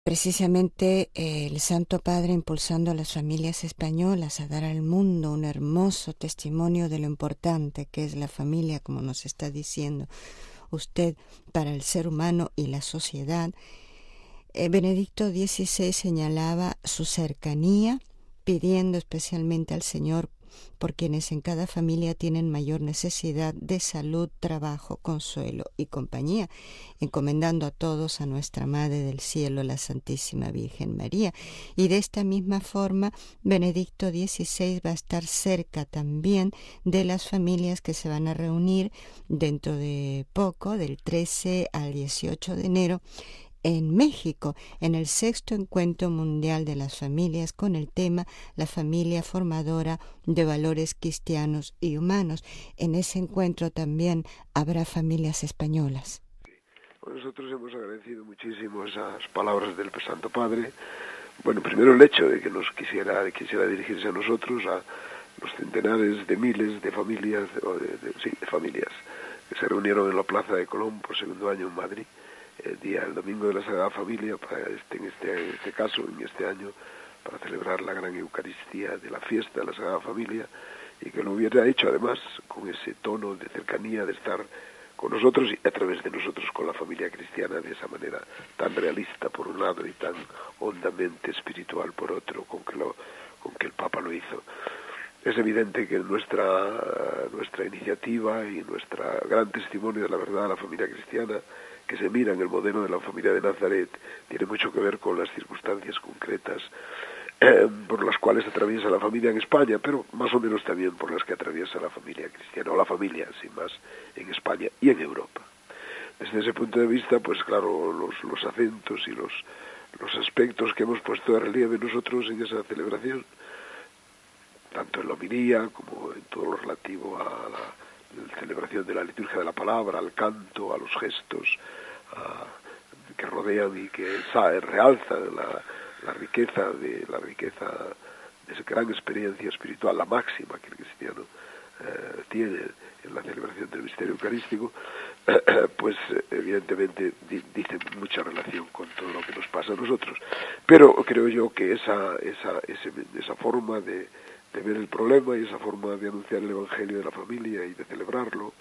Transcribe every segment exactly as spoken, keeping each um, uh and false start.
Precisamente eh, el Santo Padre impulsando a las familias españolas a dar al mundo un hermoso testimonio de lo importante que es la familia, como nos está diciendo usted, para el ser humano y la sociedad. Eh, Benedicto dieciséis señalaba su cercanía, pidiendo especialmente al Señor por quienes en cada familia tienen mayor necesidad de salud, trabajo, consuelo y compañía, encomendando a todos a nuestra Madre del Cielo, la Santísima Virgen María. Y de esta misma forma, Benedicto dieciséis va a estar cerca también de las familias que se van a reunir dentro de poco, del trece al dieciocho de enero, en México, en el sexto encuentro mundial de las familias con el tema La familia formadora de valores cristianos y humanos. En ese encuentro también habrá familias españolas. Nosotros hemos agradecido muchísimo esas palabras del Santo Padre. Bueno, primero el hecho de que nos quisiera, quisiera dirigirse a nosotros, a los centenares de miles de familias, de, de, sí, de familias que se reunieron en la Plaza de Colón por segundo año en Madrid, el día, el domingo de la Sagrada Familia, para este, en, este, en este caso, en este año, para celebrar la gran Eucaristía de la fiesta de la Sagrada Familia, y que lo hubiera hecho además con ese tono de cercanía, de estar con nosotros y a través de nosotros con la familia cristiana, de esa manera tan realista por un lado y tan hondamente espiritual por otro, con que, lo, con que el Papa lo hizo. Es evidente que nuestra, nuestra iniciativa y nuestro gran testimonio de la verdad de la familia cristiana, que se mira en el modelo de la familia de Nazaret, tiene mucho que ver con las circunstancias concretas eh, por las cuales atraviesa la familia en España, pero más o menos también por las que atraviesa la familia cristiana, o la familia, sin más, en España y en Europa. Desde ese punto de vista, pues claro, los, los acentos y los, los aspectos que hemos puesto de relieve nosotros en esa celebración, tanto en la homilía como en todo lo relativo a la, la celebración de la liturgia de la palabra, al canto, a los gestos a, que rodean y que sabe, realzan la, la riqueza de la riqueza de esa gran experiencia espiritual, la máxima que el cristiano eh, tiene en la celebración del misterio eucarístico, eh, pues evidentemente di, dice mucha relación con todo lo que nos pasa a nosotros. Pero creo yo que esa esa ese, esa forma de de ver el problema y esa forma de anunciar el Evangelio de la familia y de celebrarlo,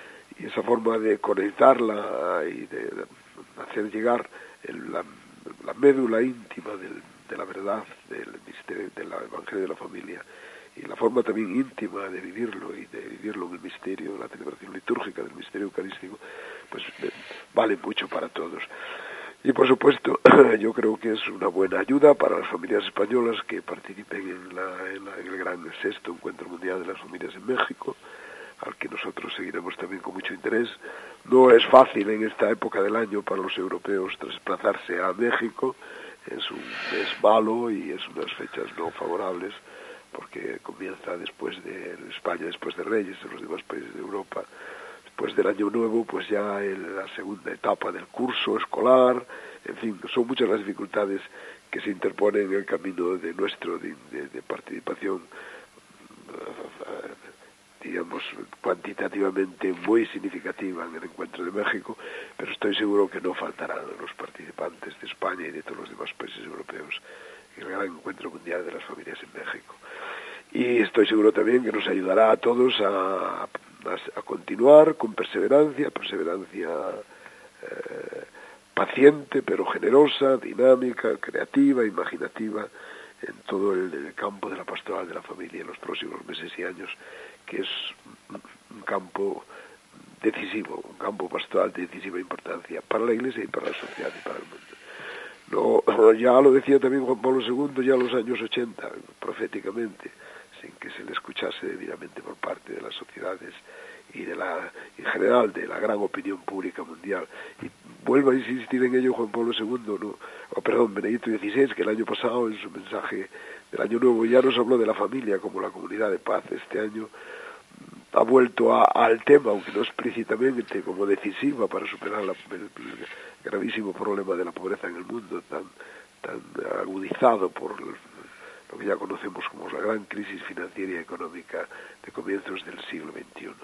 y esa forma de conectarla y de, de hacer llegar el, la, la médula íntima del, de la verdad del misterio del Evangelio de la familia, y la forma también íntima de vivirlo y de vivirlo en el misterio, la celebración litúrgica del misterio eucarístico, pues eh, vale mucho para todos. Y por supuesto, yo creo que es una buena ayuda para las familias españolas que participen en, la, en, la, en el gran sexto encuentro mundial de las familias en México, al que nosotros seguiremos también con mucho interés. No es fácil en esta época del año para los europeos desplazarse a México, es un mes malo y es unas fechas no favorables, porque comienza después de España, después de Reyes, en los demás países de Europa. Después del Año Nuevo, pues ya en la segunda etapa del curso escolar, en fin, son muchas las dificultades que se interponen en el camino de nuestro, de, de, de participación, digamos, cuantitativamente muy significativa en el encuentro de México, pero estoy seguro que no faltarán los participantes de España y de todos los demás países europeos en el gran encuentro mundial de las familias en México. Y estoy seguro también que nos ayudará a todos a, a, a continuar con perseverancia, perseverancia eh, paciente pero generosa, dinámica, creativa, imaginativa, en todo el, el campo de la pastoral de la familia en los próximos meses y años, que es un campo decisivo, un campo pastoral de decisiva importancia para la Iglesia y para la sociedad y para el mundo. No, ya lo decía también Juan Pablo segundo ya en los años ochenta, proféticamente, sin que se le escuchase debidamente por parte de las sociedades y de la, en general, de la gran opinión pública mundial. Y vuelvo a insistir en ello Juan Pablo segundo, no, oh, perdón, Benedicto dieciséis, que el año pasado en su mensaje del Año Nuevo ya nos habló de la familia como la comunidad de paz. Este año ha vuelto a, al tema, aunque no explícitamente, como decisiva para superar la, el, el gravísimo problema de la pobreza en el mundo, tan, tan agudizado por el, lo que ya conocemos como la gran crisis financiera y económica de comienzos del siglo veintiuno.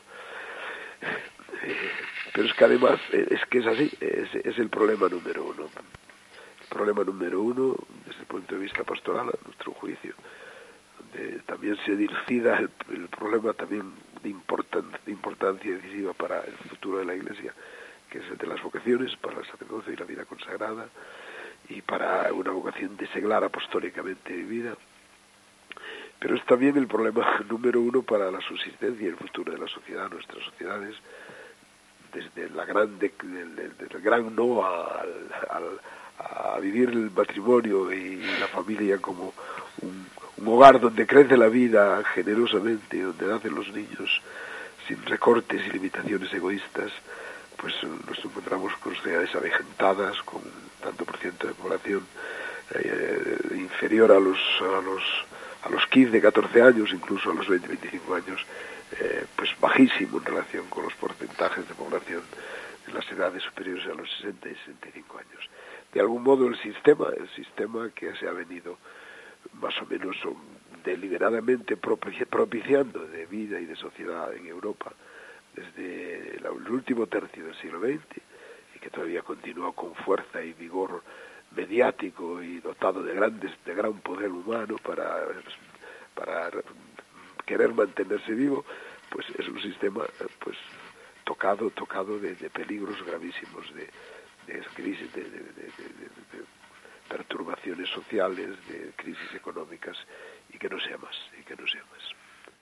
Eh, pero es que además, es que es así, es, es el problema número uno. problema número uno desde el punto de vista pastoral, a nuestro juicio, donde también se dilucida el, el problema también de, importan, de importancia decisiva para el futuro de la Iglesia, que es el de las vocaciones, para el sacerdocio y la vida consagrada, y para una vocación de seglar apostólicamente vivida. Pero es también el problema número uno para la subsistencia y el futuro de la sociedad, nuestras sociedades, desde la gran de, desde el gran no al, al, a vivir el matrimonio y la familia como un, un hogar donde crece la vida generosamente, donde nacen los niños sin recortes y limitaciones egoístas, pues nos encontramos con sociedades avejentadas, con tanto por ciento de población eh, inferior a los a los a los quince, catorce años, incluso a los veinte, veinticinco años, eh, pues bajísimo en relación con los porcentajes de población en las edades superiores a los sesenta y sesenta y cinco años. De algún modo el sistema, el sistema que se ha venido más o menos deliberadamente propiciando de vida y de sociedad en Europa desde el último tercio del siglo veinte, y que todavía continúa con fuerza y vigor mediático y dotado de grandes de gran poder humano para para querer mantenerse vivo, pues es un sistema pues tocado tocado de, de peligros gravísimos, de, de crisis, de, de, de, de, de perturbaciones sociales, de crisis económicas, y que no sea más, y que no sea más.